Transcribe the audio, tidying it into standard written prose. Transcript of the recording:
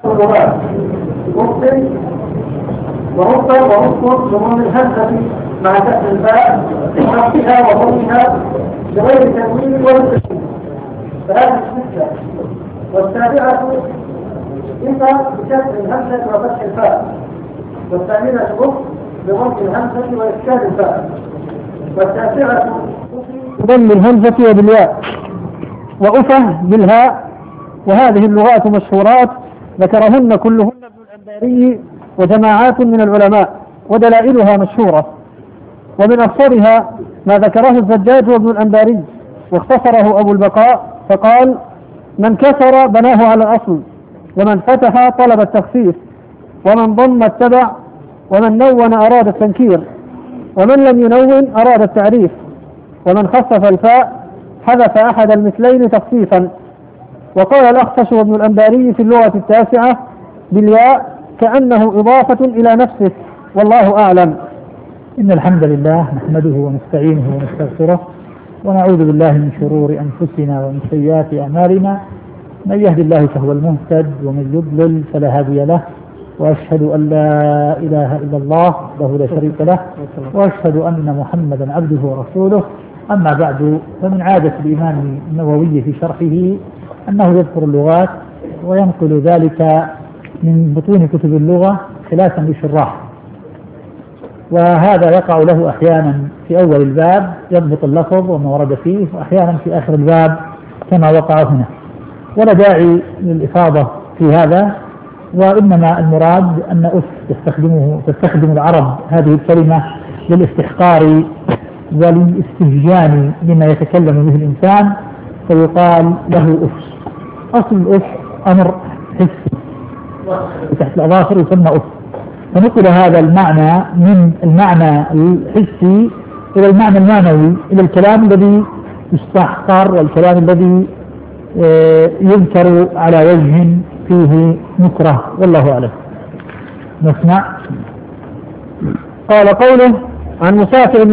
اللغات ممكن وربما وربما ضمن الهمزة مع كسر الباء بفتحها وضمها بغير تنوين ولا تشديد، فهذه الستة. والسابعة إما بكسر الهمزة وفتح الفاء، والثامنة بضم الهمزة وإسكان الفاء، والتاسعة بضم الهمزة وبالياء، وأفه بالهاء. وهذه اللغات مشهورات ذكرهن كلهن ابن الأنباري وجماعات من العلماء، ودلائلها مشهورة. ومن أفضلها ما ذكره الزجاج وابن الأنباري، واختصره أبو البقاء فقال: من كسر بناه على الأصل، ومن فتح طلب التخفيف، ومن ضم اتبع، ومن نون أراد التنكير، ومن لم ينون أراد التعريف، ومن خفف الفاء حذف أحد المثلين تخفيفا. وقال الأخفش وابن الأنباري في اللغة التاسعة بالياء كأنه إضافة إلى نفسه، والله أعلم. إن الحمد لله نحمده ونستعينه ونستغفره ونعوذ بالله من شرور أنفسنا ومن سيئات أعمالنا، من يهد الله فهو المهتد ومن يضلل فلا هادي له، وأشهد أن لا إله إلا الله وحده لا شريك له، وأشهد أن محمدا عبده ورسوله. أما بعد، فمن عادة الإمام النووي في شرحه أنه يذكر اللغات وينقل ذلك من بطون كتب اللغة خلافا للشراح، وهذا يقع له أحيانا في أول الباب يضبط اللفظ وما ورد فيه، وأحيانا في آخر الباب كما وقع هنا، ولا داعي للإفاضة في هذا. وإنما المراد أن تستخدم العرب هذه الكلمة للاستحقار والاستهجان بما يتكلم به الإنسان، فيقال له أف. أصل الأف أمر حسي تحت الأظافر يسمى أف، فنقل هذا المعنى من المعنى الحسي إلى المعنى المعنوي، إلى الكلام الذي يستحقر والكلام الذي يذكر على وجه فيه نكرة، والله أعلم. نسمع. قال قوله عن مسافر